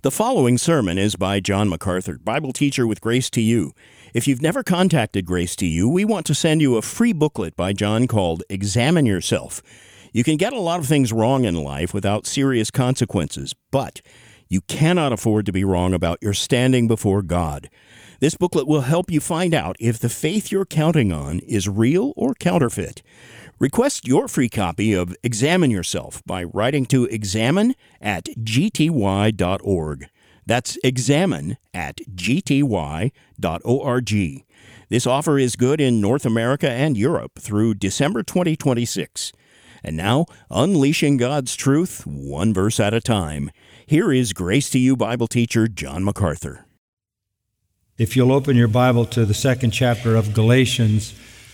The following sermon is by John MacArthur, Bible teacher with Grace to You. If you've never contacted Grace to You, we want to send you a free booklet by John called Examine Yourself. You can get a lot of things wrong in life without serious consequences, but you cannot afford to be wrong about your standing before God. This booklet will help you find out if the faith you're counting on is real or counterfeit. Request your free copy of Examine Yourself by writing to examine@gty.org. That's examine@gty.org. This offer is good in North America and Europe through December 2026. And now, unleashing God's truth, one verse at a time. Here is Grace to You Bible teacher John MacArthur. If you'll open your Bible to the second chapter of Galatians,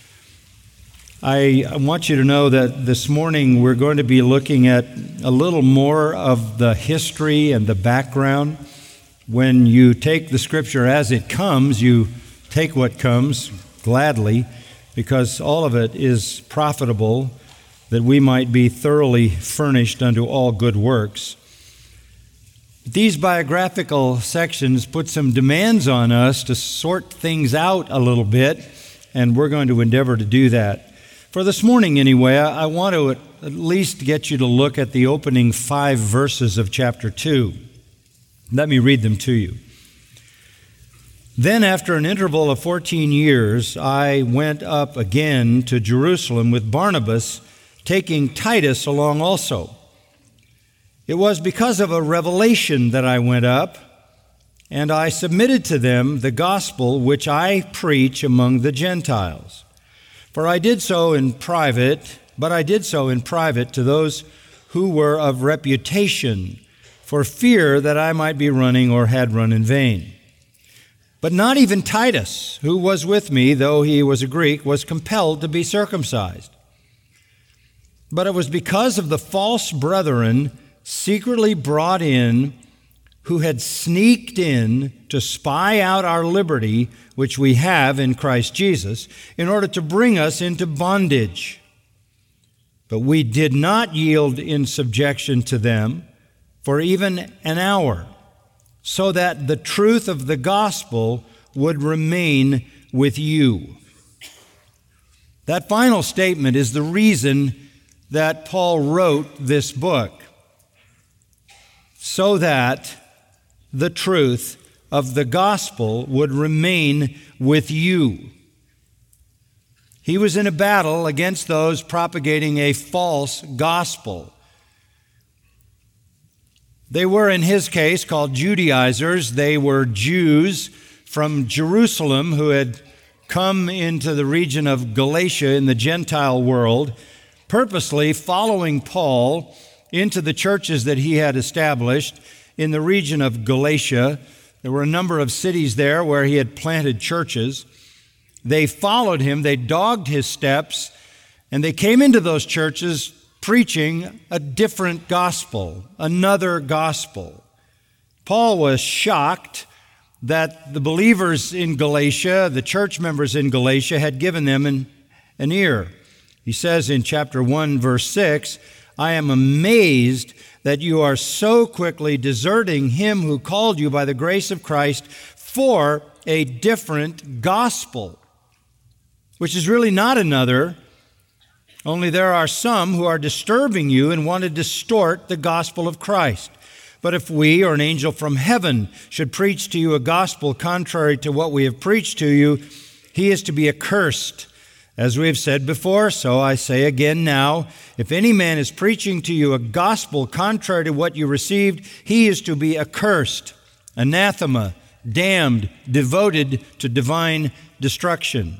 I want you to know that this morning we're going to be looking at a little more of the history and the background. When you take the Scripture as it comes, you take what comes gladly, because all of it is profitable, that we might be thoroughly furnished unto all good works. These biographical sections put some demands on us to sort things out a little bit, and we're going to endeavor to do that. For this morning, anyway, I want to at least get you to look at the opening 5 verses of chapter 2. Let me read them to you. Then, after an interval of 14 years, I went up again to Jerusalem with Barnabas, taking Titus along also. It was because of a revelation that I went up, and I submitted to them the gospel which I preach among the Gentiles. For I did so in private, to those who were of reputation, for fear that I might be running or had run in vain. But not even Titus, who was with me, though he was a Greek, was compelled to be circumcised. But it was because of the false brethren secretly brought in, who had sneaked in to spy out our liberty, which we have in Christ Jesus, in order to bring us into bondage. But we did not yield in subjection to them for even an hour, so that the truth of the gospel would remain with you. That final statement is the reason that Paul wrote this book, so that the truth of the gospel would remain with you. He was in a battle against those propagating a false gospel. They were, in his case, called Judaizers. They were Jews from Jerusalem who had come into the region of Galatia in the Gentile world, purposely following Paul into the churches that he had established in the region of Galatia. There were a number of cities there where he had planted churches. They followed him, they dogged his steps, and they came into those churches preaching a different gospel, another gospel. Paul was shocked that the believers in Galatia, the church members in Galatia, had given them an ear. He says in chapter 1, verse 6, I am amazed that you are so quickly deserting him who called you by the grace of Christ for a different gospel, which is really not another, only there are some who are disturbing you and want to distort the gospel of Christ. But if we or an angel from heaven should preach to you a gospel contrary to what we have preached to you, he is to be accursed. As we have said before, so I say again now, if any man is preaching to you a gospel contrary to what you received, he is to be accursed, anathema, damned, devoted to divine destruction.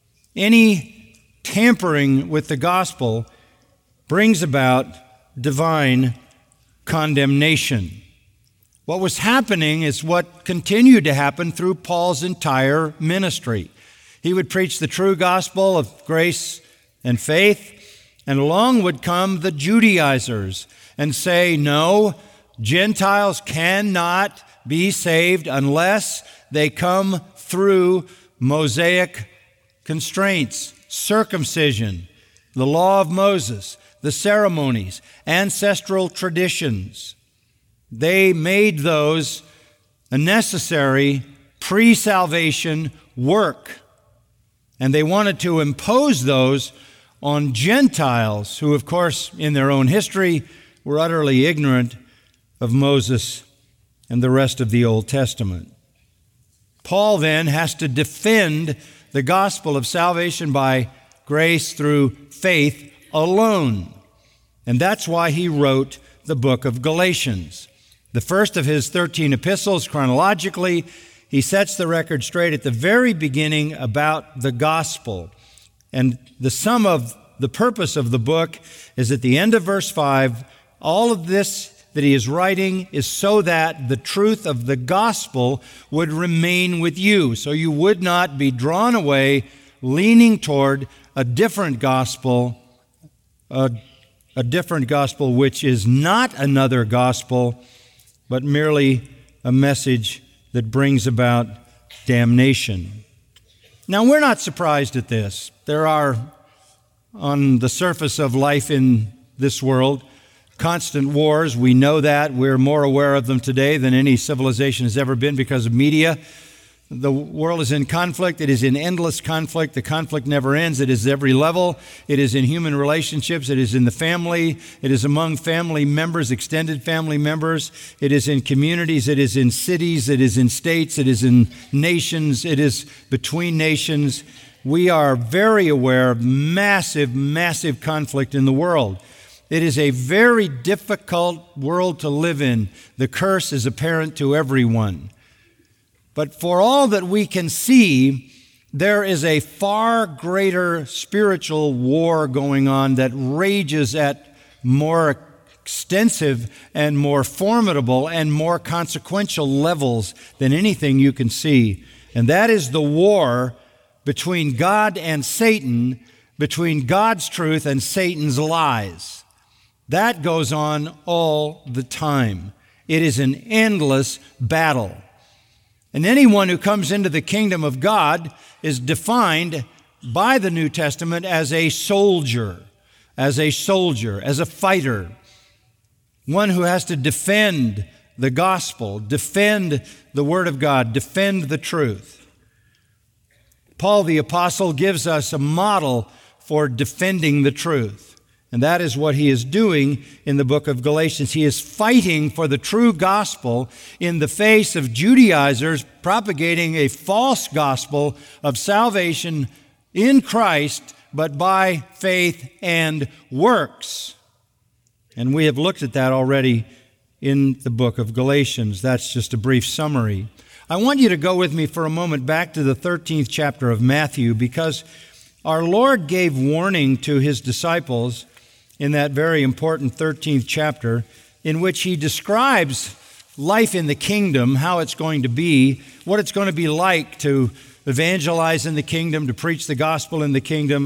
Any tampering with the gospel brings about divine condemnation. What was happening is what continued to happen through Paul's entire ministry. He would preach the true gospel of grace and faith, and along would come the Judaizers and say, no, Gentiles cannot be saved unless they come through Mosaic constraints, circumcision, the law of Moses, the ceremonies, ancestral traditions. They made those a necessary pre-salvation work. And they wanted to impose those on Gentiles who, of course, in their own history, were utterly ignorant of Moses and the rest of the Old Testament. Paul then has to defend the gospel of salvation by grace through faith alone. And that's why he wrote the book of Galatians. The first of his 13 epistles, chronologically, he sets the record straight at the very beginning about the gospel. And the sum of the purpose of the book is at the end of verse 5, all of this that he is writing is so that the truth of the gospel would remain with you, so you would not be drawn away, leaning toward a different gospel, a different gospel which is not another gospel, but merely a message that brings about damnation. Now, we're not surprised at this. There are, on the surface of life in this world, constant wars. We know that. We're more aware of them today than any civilization has ever been because of media. The world is in conflict. It is in endless conflict. The conflict never ends. It is every level. It is in human relationships. It is in the family. It is among family members, extended family members. It is in communities. It is in cities. It is in states. It is in nations. It is between nations. We are very aware of massive, massive conflict in the world. It is a very difficult world to live in. The curse is apparent to everyone. But for all that we can see, there is a far greater spiritual war going on that rages at more extensive and more formidable and more consequential levels than anything you can see. And that is the war between God and Satan, between God's truth and Satan's lies. That goes on all the time. It is an endless battle. And anyone who comes into the kingdom of God is defined by the New Testament as a soldier, as a fighter, one who has to defend the gospel, defend the Word of God, defend the truth. Paul the Apostle gives us a model for defending the truth. And that is what he is doing in the book of Galatians. He is fighting for the true gospel in the face of Judaizers propagating a false gospel of salvation in Christ, but by faith and works. And we have looked at that already in the book of Galatians. That's just a brief summary. I want you to go with me for a moment back to the 13th chapter of Matthew, because our Lord gave warning to his disciples in that very important 13th chapter, in which he describes life in the kingdom, how it's going to be, what it's going to be like to evangelize in the kingdom, to preach the gospel in the kingdom.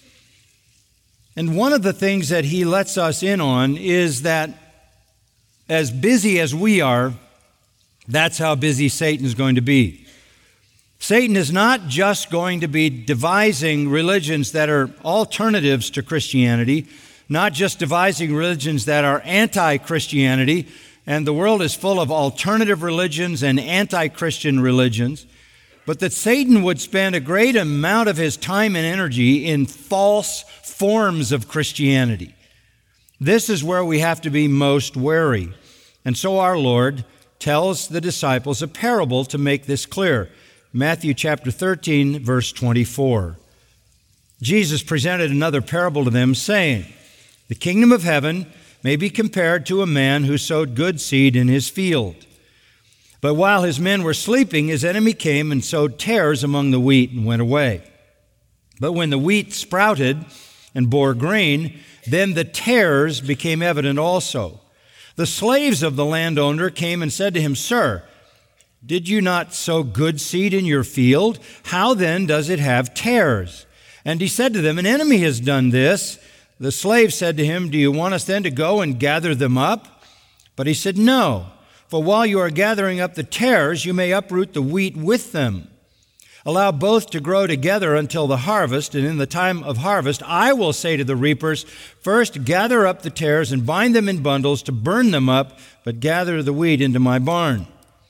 And one of the things that he lets us in on is that as busy as we are, that's how busy Satan's going to be. Satan is not just going to be devising religions that are alternatives to Christianity, not just devising religions that are anti-Christianity, and the world is full of alternative religions and anti-Christian religions, but that Satan would spend a great amount of his time and energy in false forms of Christianity. This is where we have to be most wary. And so our Lord tells the disciples a parable to make this clear. Matthew chapter 13, verse 24. Jesus presented another parable to them, saying, "The kingdom of heaven may be compared to a man who sowed good seed in his field. But while his men were sleeping, his enemy came and sowed tares among the wheat and went away. But when the wheat sprouted and bore grain, then the tares became evident also. The slaves of the landowner came and said to him, 'Sir, did you not sow good seed in your field? How then does it have tares?' And he said to them, 'An enemy has done this.' The slave said to him, 'Do you want us then to go and gather them up?' But he said, 'No, for while you are gathering up the tares, you may uproot the wheat with them. Allow both to grow together until the harvest, and in the time of harvest I will say to the reapers, first gather up the tares and bind them in bundles to burn them up, but gather the wheat into my barn."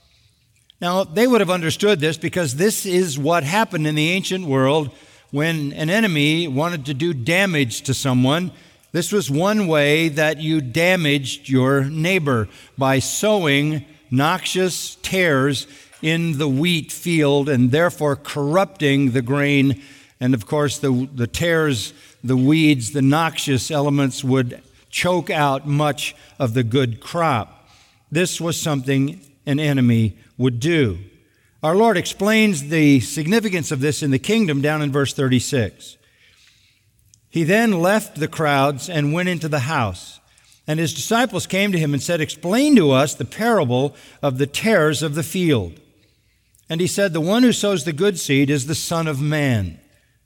Now, they would have understood this because this is what happened in the ancient world when an enemy wanted to do damage to someone. This was one way that you damaged your neighbor, by sowing noxious tares in the wheat field and therefore corrupting the grain. And of course, the tares, the weeds, the noxious elements would choke out much of the good crop. This was something an enemy would do. Our Lord explains the significance of this in the kingdom down in verse 36. "He then left the crowds and went into the house. And his disciples came to him and said, 'Explain to us the parable of the tares of the field.' And he said, 'The one who sows the good seed is the Son of Man,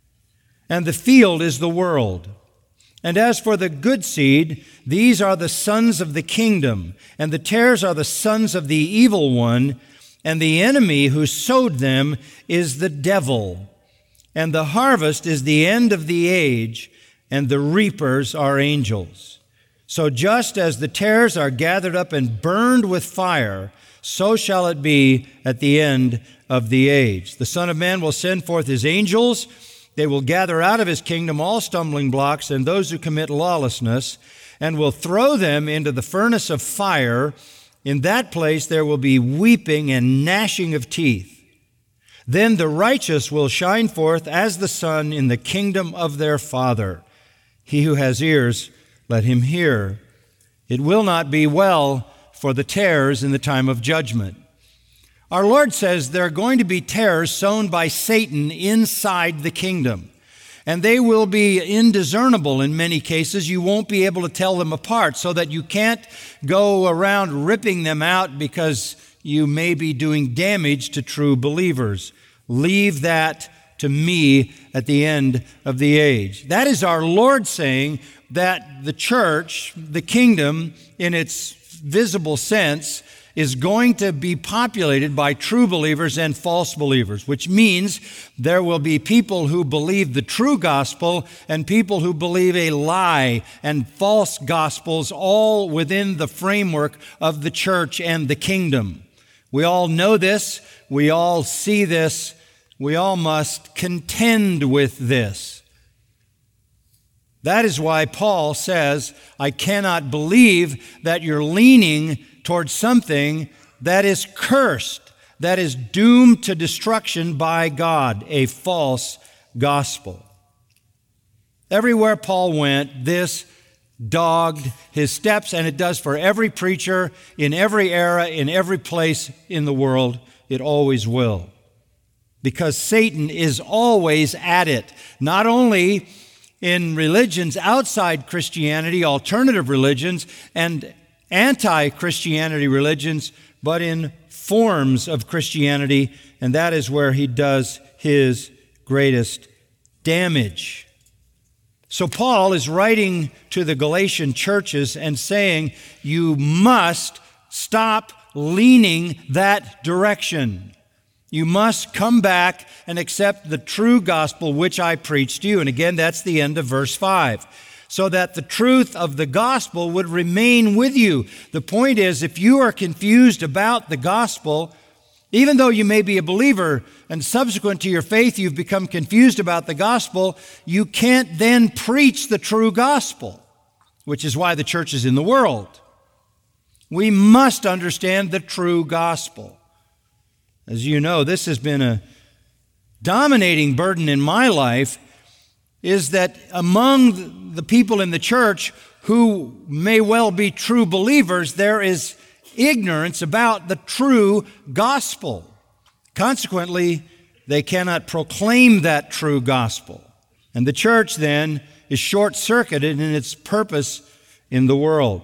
and the field is the world. And as for the good seed, these are the sons of the kingdom, and the tares are the sons of the evil one, and the enemy who sowed them is the devil. And the harvest is the end of the age, and the reapers are angels. So just as the tares are gathered up and burned with fire, so shall it be at the end of the age. The Son of Man will send forth his angels. They will gather out of his kingdom all stumbling blocks and those who commit lawlessness, and will throw them into the furnace of fire. In that place there will be weeping and gnashing of teeth. Then the righteous will shine forth as the sun in the kingdom of their Father. He who has ears, let him hear. It will not be well for the tares in the time of judgment." Our Lord says there are going to be tares sown by Satan inside the kingdom. And they will be indiscernible in many cases. You won't be able to tell them apart, so that you can't go around ripping them out because you may be doing damage to true believers. Leave that to me at the end of the age. That is our Lord saying that the church, the kingdom in its visible sense, is going to be populated by true believers and false believers, which means there will be people who believe the true gospel and people who believe a lie and false gospels, all within the framework of the church and the kingdom. We all know this. We all see this. We all must contend with this. That is why Paul says, I cannot believe that you're leaning towards something that is cursed, that is doomed to destruction by God, a false gospel. Everywhere Paul went, this dogged his steps, and it does for every preacher in every era, in every place in the world. It always will. Because Satan is always at it, not only in religions outside Christianity, alternative religions, and anti-Christianity religions, but in forms of Christianity, and that is where he does his greatest damage. So Paul is writing to the Galatian churches and saying, you must stop leaning that direction. You must come back and accept the true gospel which I preached to you. And again, that's the end of verse 5. So that the truth of the gospel would remain with you. The point is, if you are confused about the gospel, even though you may be a believer and subsequent to your faith you've become confused about the gospel, you can't then preach the true gospel, which is why the church is in the world. We must understand the true gospel. As you know, this has been a dominating burden in my life, is that among the people in the church who may well be true believers, there is ignorance about the true gospel. Consequently, they cannot proclaim that true gospel. And the church then is short-circuited in its purpose in the world.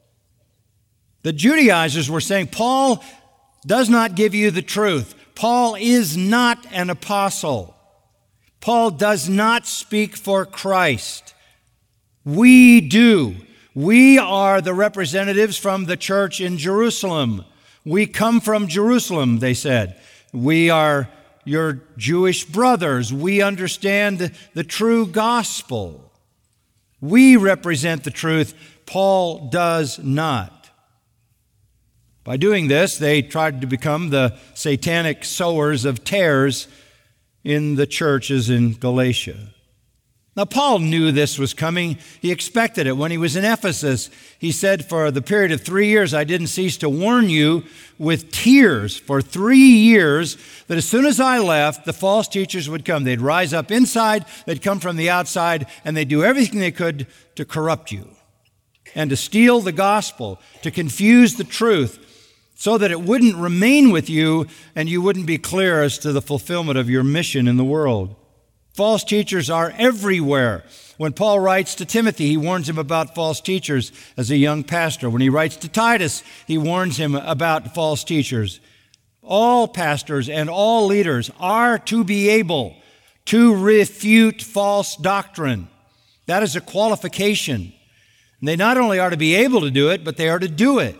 The Judaizers were saying, Paul does not give you the truth. Paul is not an apostle. Paul does not speak for Christ. We do. We are the representatives from the church in Jerusalem. We come from Jerusalem, they said. We are your Jewish brothers. We understand the true gospel. We represent the truth. Paul does not. By doing this, they tried to become the satanic sowers of tares in the churches in Galatia. Now, Paul knew this was coming. He expected it. When he was in Ephesus, he said, for the period of 3 years, I didn't cease to warn you with tears for 3 years that as soon as I left, the false teachers would come. They'd rise up inside, they'd come from the outside, and they'd do everything they could to corrupt you and to steal the gospel, to confuse the truth, so that it wouldn't remain with you and you wouldn't be clear as to the fulfillment of your mission in the world. False teachers are everywhere. When Paul writes to Timothy, he warns him about false teachers as a young pastor. When he writes to Titus, he warns him about false teachers. All pastors and all leaders are to be able to refute false doctrine. That is a qualification. And they not only are to be able to do it, but they are to do it.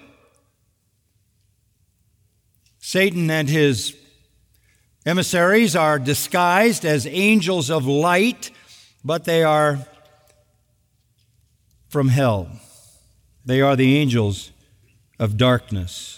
Satan and his emissaries are disguised as angels of light, but they are from hell. They are the angels of darkness.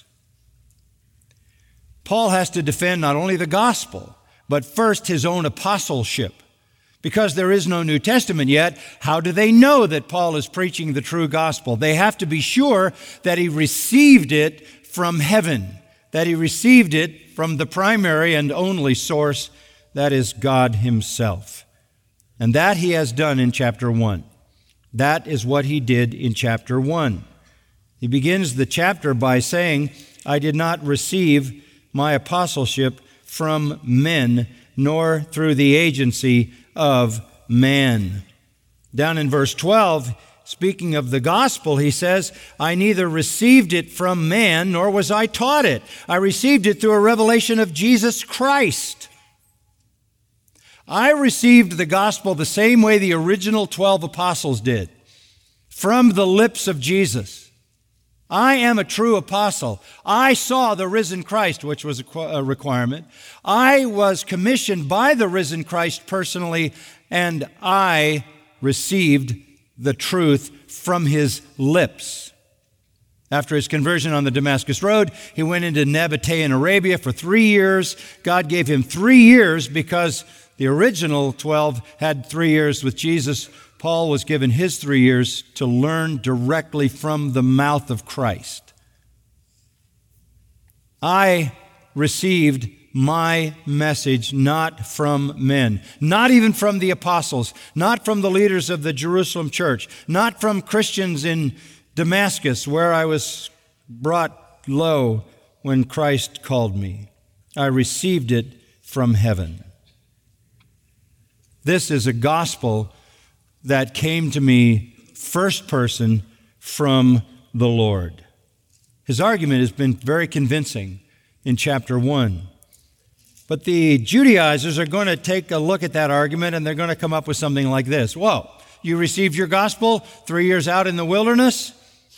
Paul has to defend not only the gospel, but first his own apostleship. Because there is no New Testament yet, how do they know that Paul is preaching the true gospel? They have to be sure that he received it from heaven, that he received it from the primary and only source, that is God himself. And that he has done in chapter 1. That is what he did in chapter 1. He begins the chapter by saying, I did not receive my apostleship from men, nor through the agency of man. Down in verse 12, speaking of the gospel, he says, I neither received it from man, nor was I taught it. I received it through a revelation of Jesus Christ. I received the gospel the same way the original 12 apostles did, from the lips of Jesus. I am a true apostle. I saw the risen Christ, which was a requirement. I was commissioned by the risen Christ personally, and I received the truth from his lips. After his conversion on the Damascus Road, he went into Nabatean Arabia for 3 years. God gave him 3 years because the original 12 had 3 years with Jesus. Paul was given his 3 years to learn directly from the mouth of Christ. I received my message not from men, not even from the apostles, not from the leaders of the Jerusalem church, not from Christians in Damascus, where I was brought low when Christ called me. I received it from heaven. This is a gospel that came to me first person from the Lord. His argument has been very convincing in chapter 1. But the Judaizers are going to take a look at that argument, and they're going to come up with something like this. Whoa, you received your gospel 3 years out in the wilderness?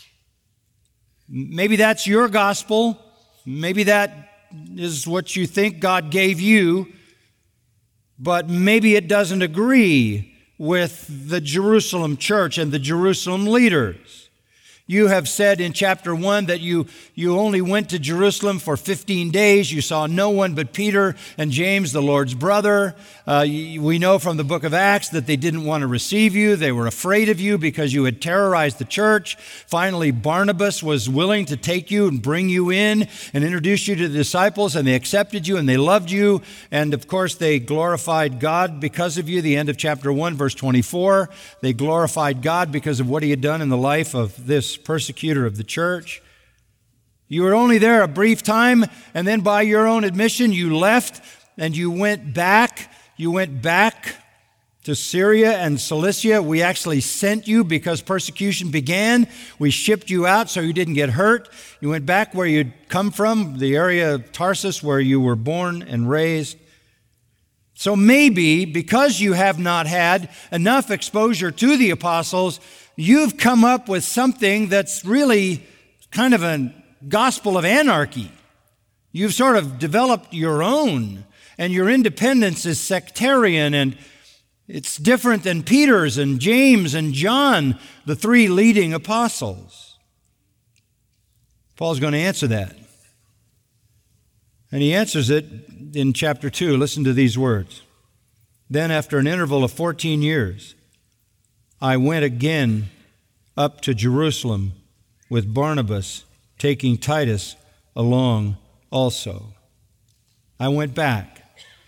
Maybe that's your gospel. Maybe that is what you think God gave you. But maybe it doesn't agree with the Jerusalem church and the Jerusalem leaders. You have said in chapter 1 that you only went to Jerusalem for 15 days. You saw no one but Peter and James, the Lord's brother. We know from the book of Acts that they didn't want to receive you. They were afraid of you because you had terrorized the church. Finally, Barnabas was willing to take you and bring you in and introduce you to the disciples, and they accepted you and they loved you. And of course, they glorified God because of you. The end of chapter 1, verse 24. They glorified God because of what he had done in the life of this persecutor of the church. You were only there a brief time, and then by your own admission, you left and you went back. You went back to Syria and Cilicia. We actually sent you because persecution began. We shipped you out so you didn't get hurt. You went back where you'd come from, the area of Tarsus where you were born and raised. So maybe because you have not had enough exposure to the apostles, you've come up with something that's really kind of a gospel of anarchy. You've sort of developed your own, and your independence is sectarian, and it's different than Peter's and James and John, the three leading apostles. Paul's going to answer that. And he answers it in chapter 2. Listen to these words. Then after an interval of 14 years, I went again up to Jerusalem with Barnabas, taking Titus along also. I went back.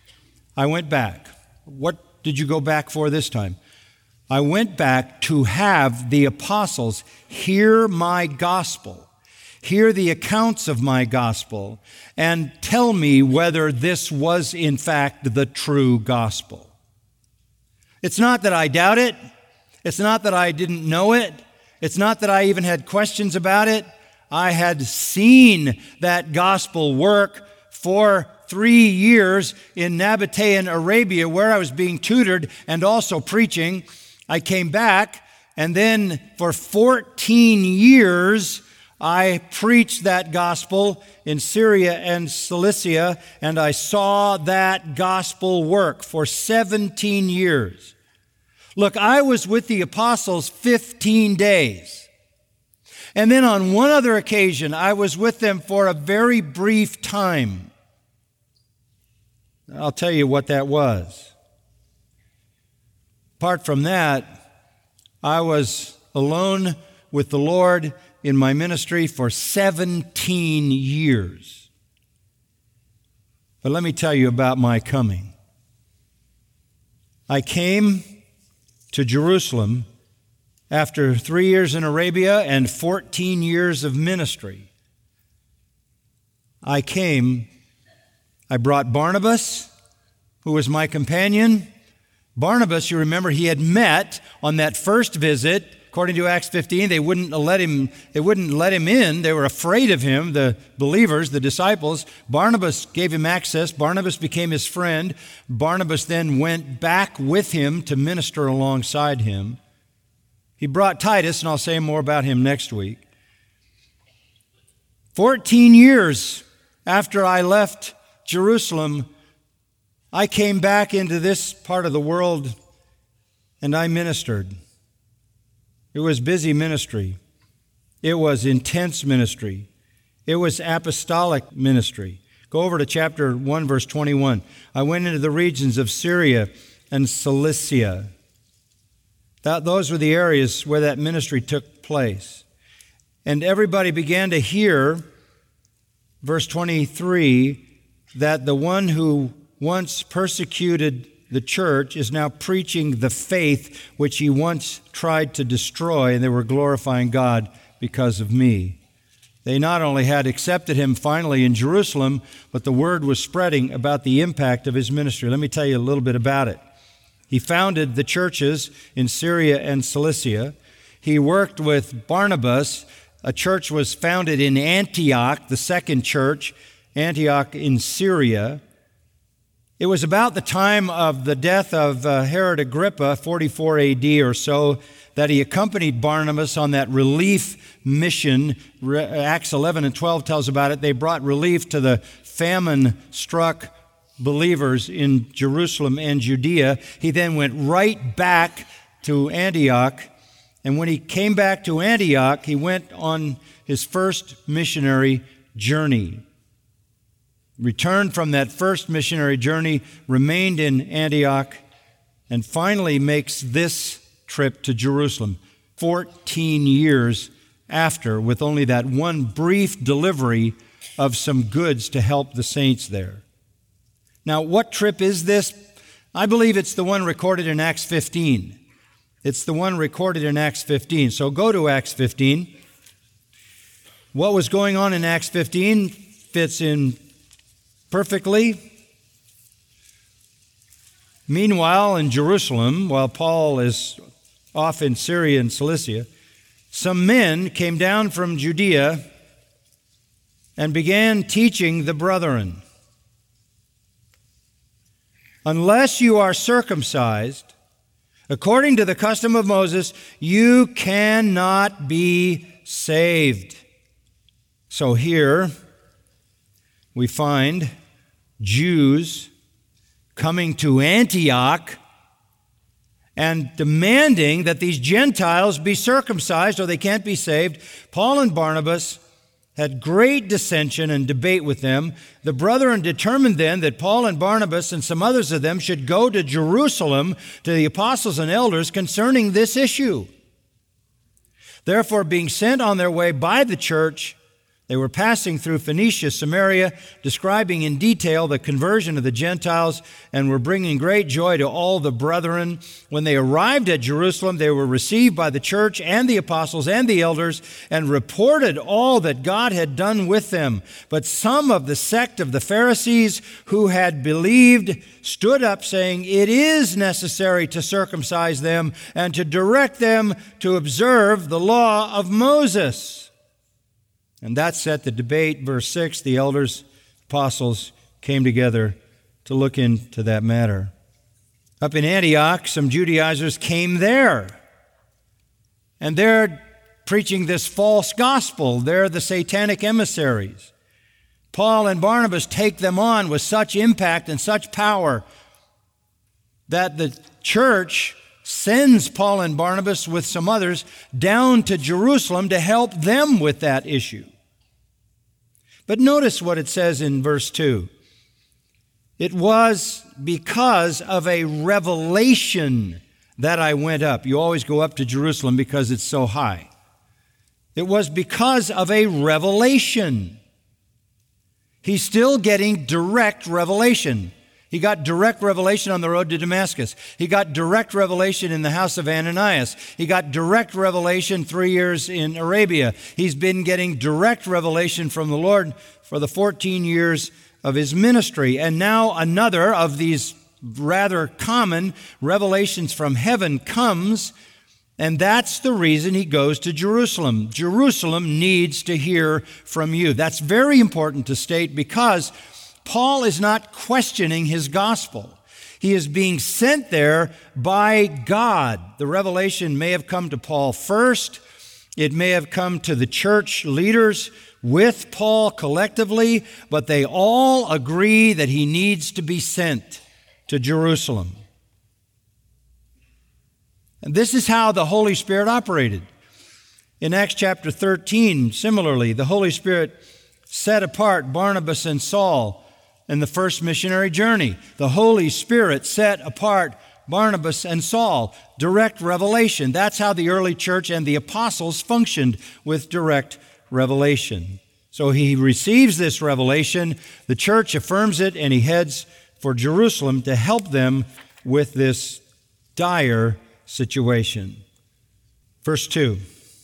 What did you go back for this time? I went back to have the apostles hear my gospel, hear the accounts of my gospel, and tell me whether this was in fact the true gospel. It's not that I doubt it. It's not that I didn't know it. It's not that I even had questions about it. I had seen that gospel work for 3 years in Nabatean Arabia, where I was being tutored and also preaching. I came back, and then for 14 years, I preached that gospel in Syria and Cilicia, and I saw that gospel work for 17 years. Look, I was with the apostles 15 days. And then on one other occasion, I was with them for a very brief time. I'll tell you what that was. Apart from that, I was alone with the Lord in my ministry for 17 years. But let me tell you about my coming. I came to Jerusalem after 3 years in Arabia and 14 years of ministry. I brought Barnabas, who was my companion. Barnabas, you remember, he had met on that first visit. According to Acts 15, they wouldn't let him in. They were afraid of him, the believers, the disciples. Barnabas gave him access. Barnabas became his friend. Barnabas then went back with him to minister alongside him. He brought Titus, and I'll say more about him next week. 14 years after I left Jerusalem, I came back into this part of the world and I ministered. It was busy ministry. It was intense ministry. It was apostolic ministry. Go over to chapter 1, verse 21. I went into the regions of Syria and Cilicia. Those were the areas where that ministry took place. And everybody began to hear, verse 23, that the one who once persecuted the church is now preaching the faith which he once tried to destroy, and they were glorifying God because of me. They not only had accepted him finally in Jerusalem, but the word was spreading about the impact of his ministry. Let me tell you a little bit about it. He founded the churches in Syria and Cilicia. He worked with Barnabas. A church was founded in Antioch, the second church, Antioch in Syria. It was about the time of the death of Herod Agrippa, 44 AD or so, that he accompanied Barnabas on that relief mission. Acts 11 and 12 tells about it. They brought relief to the famine-struck believers in Jerusalem and Judea. He then went right back to Antioch, and when he came back to Antioch, he went on his first missionary journey. Returned from that first missionary journey, remained in Antioch, and finally makes this trip to Jerusalem 14 years after, with only that one brief delivery of some goods to help the saints there. Now, what trip is this? I believe it's the one recorded in Acts 15. It's the one recorded in Acts 15. So go to Acts 15. What was going on in Acts 15 fits in perfectly. Meanwhile, in Jerusalem, while Paul is off in Syria and Cilicia, some men came down from Judea and began teaching the brethren, unless you are circumcised, according to the custom of Moses, you cannot be saved. So here we find Jews coming to Antioch and demanding that these Gentiles be circumcised or they can't be saved. Paul and Barnabas had great dissension and debate with them. The brethren determined then that Paul and Barnabas and some others of them should go to Jerusalem to the apostles and elders concerning this issue. Therefore, being sent on their way by the church, they were passing through Phoenicia, Samaria, describing in detail the conversion of the Gentiles, and were bringing great joy to all the brethren. When they arrived at Jerusalem, they were received by the church and the apostles and the elders, and reported all that God had done with them. But some of the sect of the Pharisees who had believed stood up, saying, "It is necessary to circumcise them and to direct them to observe the law of Moses." And that set the debate. Verse 6, the elders, apostles, came together to look into that matter. Up in Antioch, some Judaizers came there. And they're preaching this false gospel. They're the satanic emissaries. Paul and Barnabas take them on with such impact and such power that the church sends Paul and Barnabas with some others down to Jerusalem to help them with that issue. But notice what it says in verse 2. It was because of a revelation that I went up. You always go up to Jerusalem because it's so high. It was because of a revelation. He's still getting direct revelation. He got direct revelation on the road to Damascus. He got direct revelation in the house of Ananias. He got direct revelation 3 years in Arabia. He's been getting direct revelation from the Lord for the 14 years of his ministry. And now another of these rather common revelations from heaven comes, and that's the reason he goes to Jerusalem. Jerusalem needs to hear from you. That's very important to state because Paul is not questioning his gospel. He is being sent there by God. The revelation may have come to Paul first. It may have come to the church leaders with Paul collectively, but they all agree that he needs to be sent to Jerusalem. And this is how the Holy Spirit operated. In Acts chapter 13, similarly, the Holy Spirit set apart Barnabas and Saul in the first missionary journey. The Holy Spirit set apart Barnabas and Saul. Direct revelation. That's how the early church and the apostles functioned, with direct revelation. So he receives this revelation, the church affirms it, and he heads for Jerusalem to help them with this dire situation. Verse 2.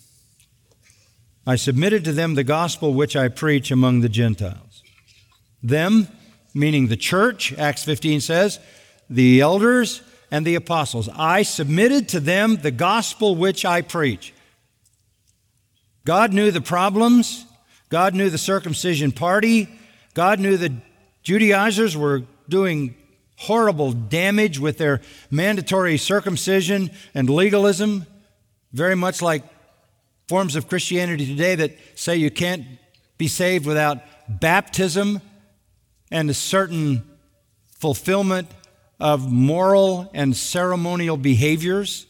I submitted to them the gospel which I preach among the Gentiles. Them, meaning the church, Acts 15 says, the elders and the apostles. I submitted to them the gospel which I preach. God knew the problems. God knew the circumcision party. God knew the Judaizers were doing horrible damage with their mandatory circumcision and legalism, very much like forms of Christianity today that say you can't be saved without baptism and a certain fulfillment of moral and ceremonial behaviors.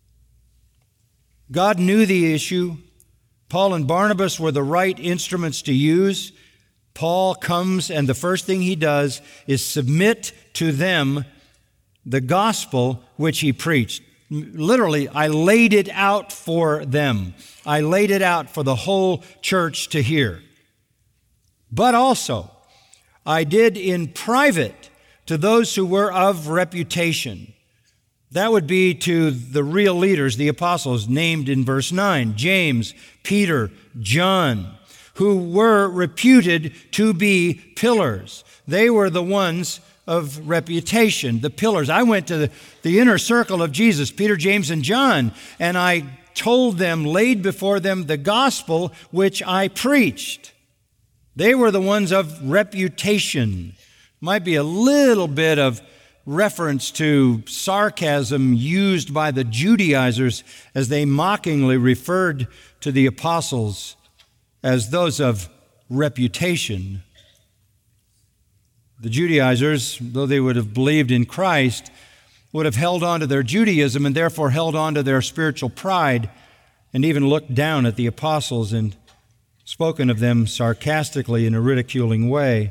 God knew the issue. Paul and Barnabas were the right instruments to use. Paul comes, and the first thing he does is submit to them the gospel which he preached. Literally, I laid it out for them. I laid it out for the whole church to hear. But also, I did in private to those who were of reputation. That would be to the real leaders, the apostles named in verse 9, James, Peter, John, who were reputed to be pillars. They were the ones of reputation, the pillars. I went to the inner circle of Jesus, Peter, James, and John, and I told them, laid before them the gospel which I preached. They were the ones of reputation. Might be a little bit of reference to sarcasm used by the Judaizers as they mockingly referred to the apostles as those of reputation. The Judaizers, though they would have believed in Christ, would have held on to their Judaism and therefore held on to their spiritual pride and even looked down at the apostles and spoken of them sarcastically in a ridiculing way.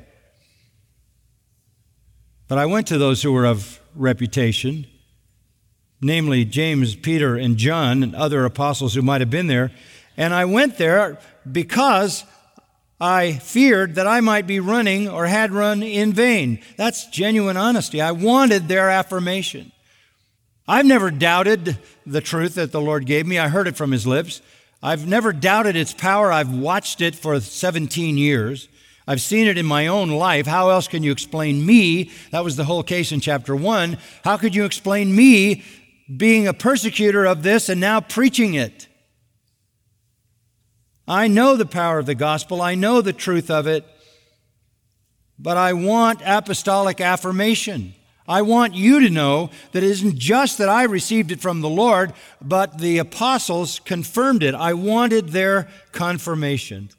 But I went to those who were of reputation, namely James, Peter, and John, and other apostles who might have been there, and I went there because I feared that I might be running or had run in vain. That's genuine honesty. I wanted their affirmation. I've never doubted the truth that the Lord gave me. I heard it from His lips. I've never doubted its power. I've watched it for 17 years. I've seen it in my own life. How else can you explain me? That was the whole case in chapter 1. How could you explain me being a persecutor of this and now preaching it? I know the power of the gospel. I know the truth of it. But I want apostolic affirmation. I want you to know that it isn't just that I received it from the Lord, but the apostles confirmed it. I wanted their confirmation.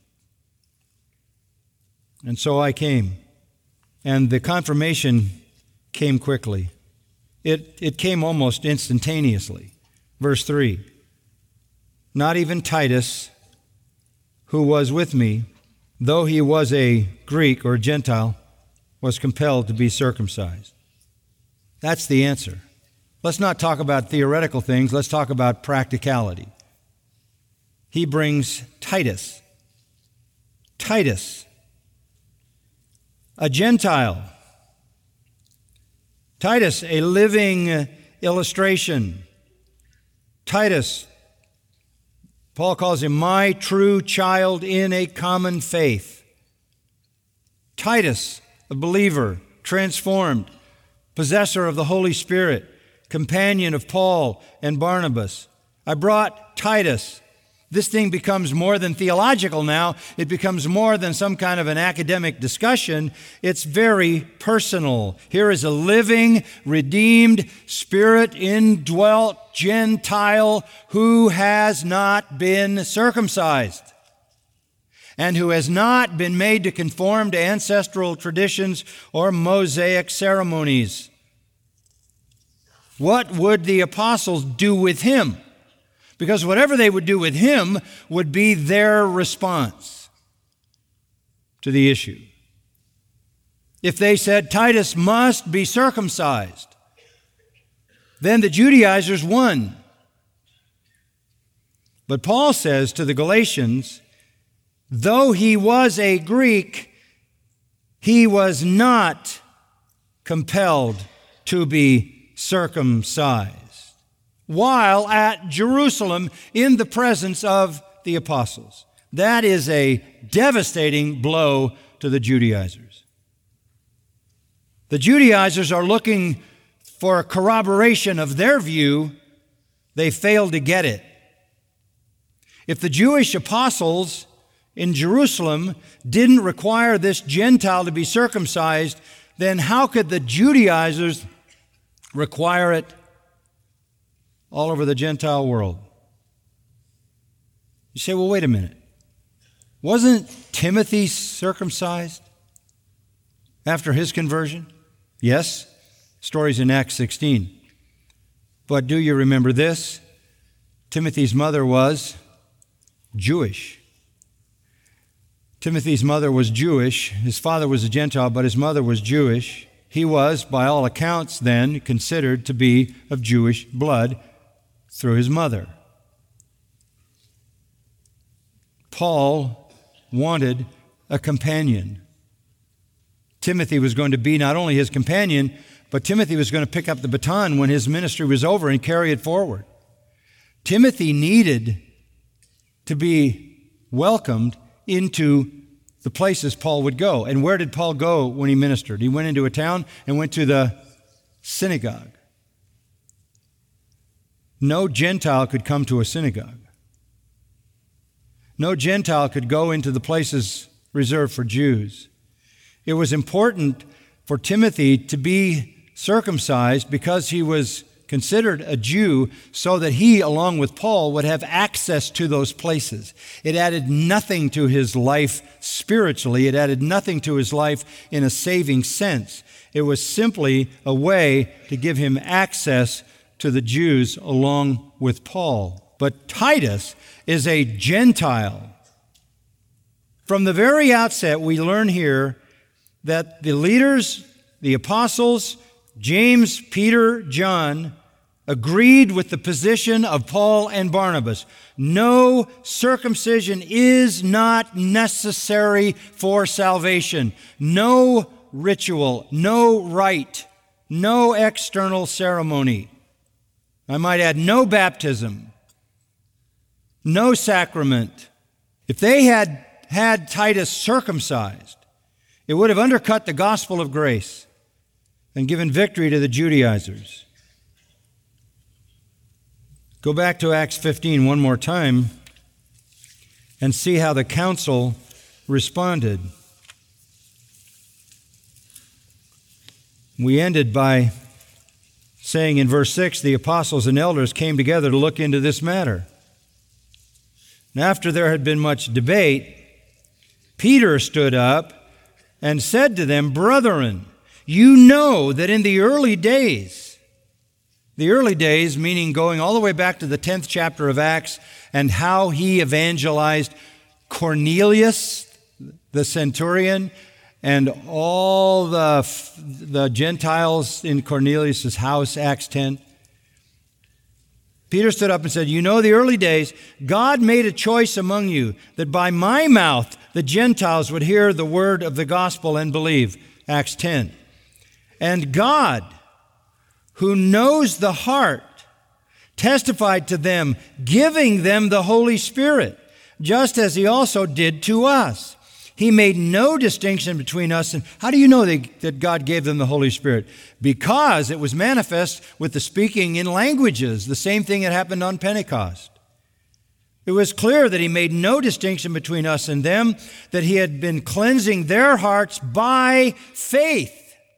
And so I came. And the confirmation came quickly. It came almost instantaneously. Verse 3, not even Titus, who was with me, though he was a Greek or Gentile, was compelled to be circumcised. That's the answer. Let's not talk about theoretical things. Let's talk about practicality. He brings Titus. Titus, a Gentile. Titus, a living illustration. Titus, Paul calls him my true child in a common faith. Titus, a believer, transformed, possessor of the Holy Spirit, companion of Paul and Barnabas. I brought Titus. This thing becomes more than theological now. It becomes more than some kind of an academic discussion. It's very personal. Here is a living, redeemed, Spirit-indwelt Gentile who has not been circumcised and who has not been made to conform to ancestral traditions or Mosaic ceremonies. What would the apostles do with him? Because whatever they would do with him would be their response to the issue. If they said Titus must be circumcised, then the Judaizers won. But Paul says to the Galatians, though he was a Greek, he was not compelled to be circumcised while at Jerusalem in the presence of the apostles. That is a devastating blow to the Judaizers. The Judaizers are looking for corroboration of their view. They failed to get it. If the Jewish apostles in Jerusalem didn't require this Gentile to be circumcised, then how could the Judaizers require it all over the Gentile world? You say, well, wait a minute. Wasn't Timothy circumcised after his conversion? Yes. Stories in Acts 16. But do you remember this? Timothy's mother was Jewish. Timothy's mother was Jewish. His father was a Gentile, but his mother was Jewish. He was, by all accounts then, considered to be of Jewish blood through his mother. Paul wanted a companion. Timothy was going to be not only his companion, but Timothy was going to pick up the baton when his ministry was over and carry it forward. Timothy needed to be welcomed into the places Paul would go. And where did Paul go when he ministered? He went into a town and went to the synagogue. No Gentile could come to a synagogue. No Gentile could go into the places reserved for Jews. It was important for Timothy to be circumcised because he was considered a Jew so that he, along with Paul, would have access to those places. It added nothing to his life spiritually. It added nothing to his life in a saving sense. It was simply a way to give him access to the Jews along with Paul. But Titus is a Gentile. From the very outset, we learn here that the leaders, the apostles, James, Peter, John, agreed with the position of Paul and Barnabas. No, circumcision is not necessary for salvation. No ritual, no rite, no external ceremony. I might add, no baptism, no sacrament. If they had Titus circumcised, it would have undercut the gospel of grace and given victory to the Judaizers. Go back to Acts 15 one more time and see how the council responded. We ended by saying in verse 6, the apostles and elders came together to look into this matter. And after there had been much debate, Peter stood up and said to them, "Brethren, you know that in the early days meaning going all the way back to the 10th chapter of Acts and how he evangelized Cornelius, the centurion, and all the Gentiles in Cornelius' house, Acts 10. Peter stood up and said, "You know the early days, God made a choice among you that by my mouth the Gentiles would hear the word of the gospel and believe." Acts 10. "And God, who knows the heart, testified to them, giving them the Holy Spirit, just as he also did to us. He made no distinction between us." And how do you know that God gave them the Holy Spirit? Because it was manifest with the speaking in languages, the same thing that happened on Pentecost. It was clear that he made no distinction between us and them, that he had been cleansing their hearts by faith.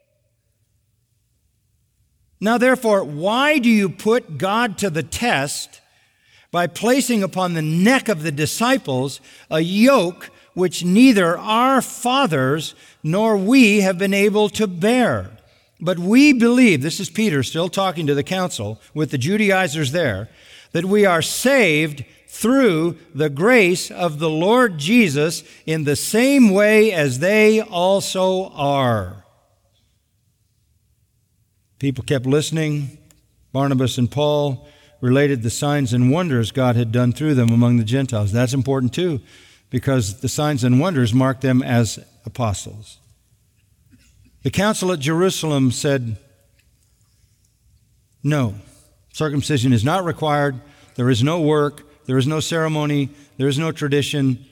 Now, therefore, why do you put God to the test by placing upon the neck of the disciples a yoke which neither our fathers nor we have been able to bear? But we believe," this is Peter still talking to the council with the Judaizers there, "that we are saved through the grace of the Lord Jesus in the same way as they also are." People kept listening. Barnabas and Paul related the signs and wonders God had done through them among the Gentiles. That's important too, because the signs and wonders marked them as apostles. The council at Jerusalem said, "No, circumcision is not required. There is no work. There is no ceremony. There is no tradition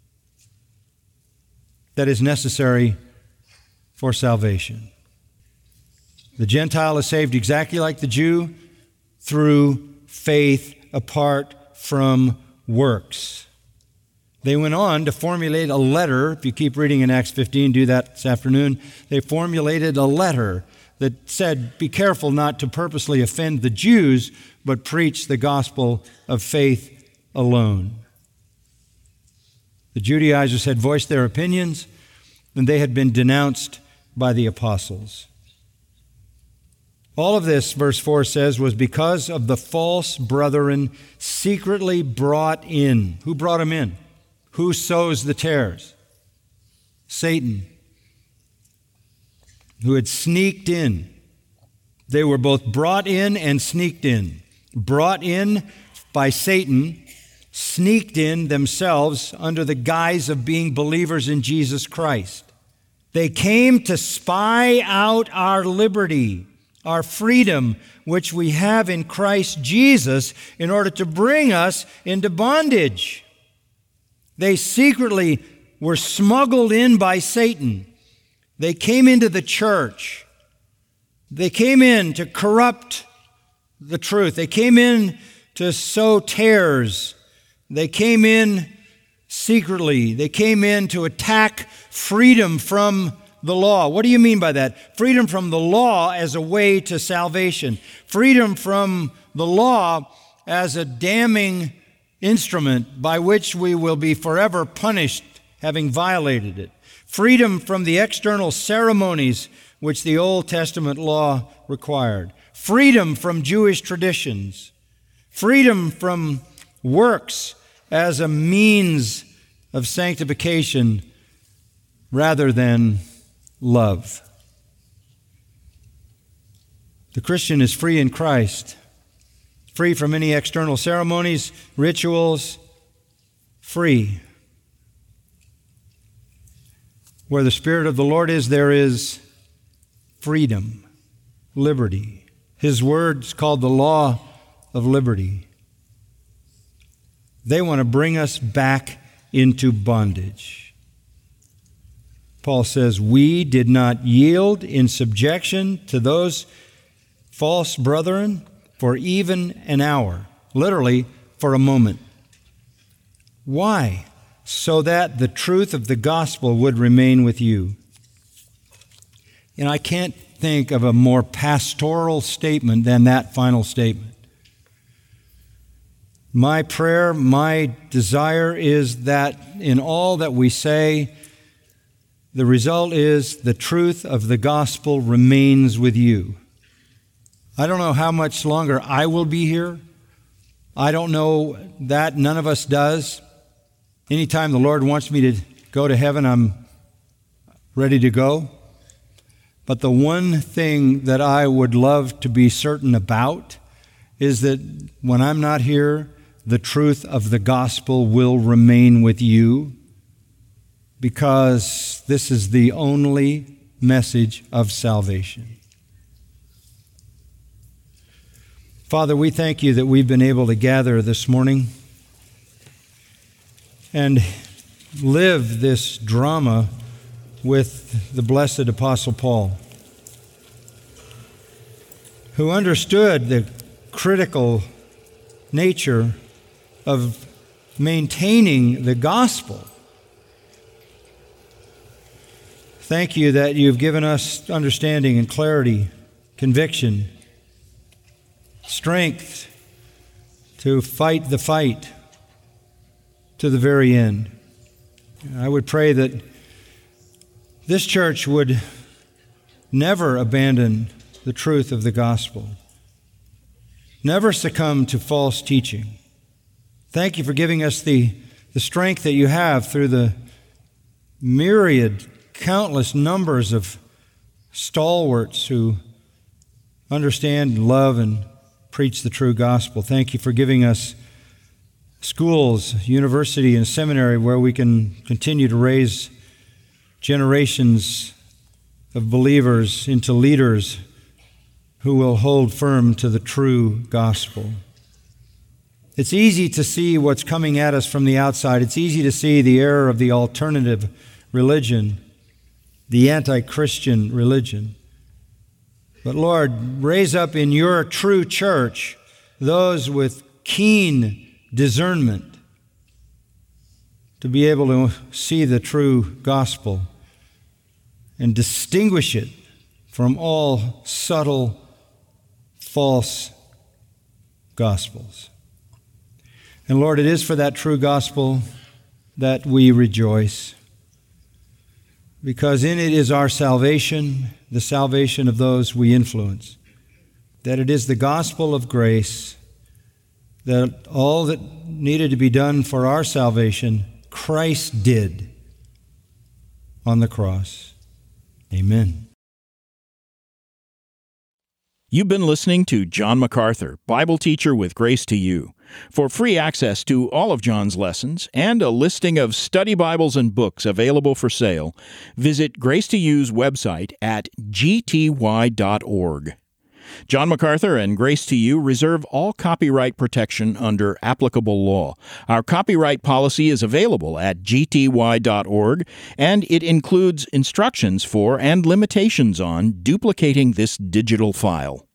that is necessary for salvation. The Gentile is saved exactly like the Jew, through faith apart from works." They went on to formulate a letter. If you keep reading in Acts 15, do that this afternoon. They formulated a letter that said, be careful not to purposely offend the Jews, but preach the gospel of faith alone. The Judaizers had voiced their opinions, and they had been denounced by the apostles. All of this, verse 4 says, was because of the false brethren secretly brought in. Who brought them in? Who sows the tares? Satan, who had sneaked in. They were both brought in and sneaked in. Brought in by Satan, sneaked in themselves under the guise of being believers in Jesus Christ. They came to spy out our liberty, our freedom, which we have in Christ Jesus, in order to bring us into bondage. They secretly were smuggled in by Satan. They came into the church. They came in to corrupt the truth. They came in to sow tares. They came in secretly. They came in to attack freedom from the law. What do you mean by that? Freedom from the law as a way to salvation. Freedom from the law as a damning instrument by which we will be forever punished having violated it. Freedom from the external ceremonies which the Old Testament law required. Freedom from Jewish traditions. Freedom from works as a means of sanctification rather than love. The Christian is free in Christ, free from any external ceremonies, rituals, free. Where the Spirit of the Lord is, there is freedom, liberty. His word's called the law of liberty. They want to bring us back into bondage. Paul says, we did not yield in subjection to those false brethren for even an hour, literally for a moment. Why? So that the truth of the gospel would remain with you. And I can't think of a more pastoral statement than that final statement. My prayer, my desire is that in all that we say, the result is the truth of the gospel remains with you. I don't know how much longer I will be here. I don't know that. None of us does. Anytime the Lord wants me to go to heaven, I'm ready to go. But the one thing that I would love to be certain about is that when I'm not here, the truth of the gospel will remain with you, because this is the only message of salvation. Father, we thank you that we've been able to gather this morning and live this drama with the blessed Apostle Paul, who understood the critical nature of maintaining the gospel. Thank you that you've given us understanding and clarity, conviction, strength to fight the fight to the very end. I would pray that this church would never abandon the truth of the gospel, never succumb to false teaching. Thank you for giving us the strength that you have through the myriad, countless numbers of stalwarts who understand, love, and preach the true gospel. Thank you for giving us schools, university, and seminary where we can continue to raise generations of believers into leaders who will hold firm to the true gospel. It's easy to see what's coming at us from the outside. It's easy to see the error of the alternative religion, the anti-Christian religion. But Lord, raise up in your true church those with keen discernment to be able to see the true gospel and distinguish it from all subtle, false gospels. And Lord, it is for that true gospel that we rejoice, because in it is our salvation, the salvation of those we influence. That it is the gospel of grace, that all that needed to be done for our salvation, Christ did on the cross. Amen. You've been listening to John MacArthur, Bible teacher with Grace to You. For free access to all of John's lessons and a listing of study Bibles and books available for sale, visit Grace to You's website at gty.org. John MacArthur and Grace to You reserve all copyright protection under applicable law. Our copyright policy is available at gty.org, and it includes instructions for and limitations on duplicating this digital file.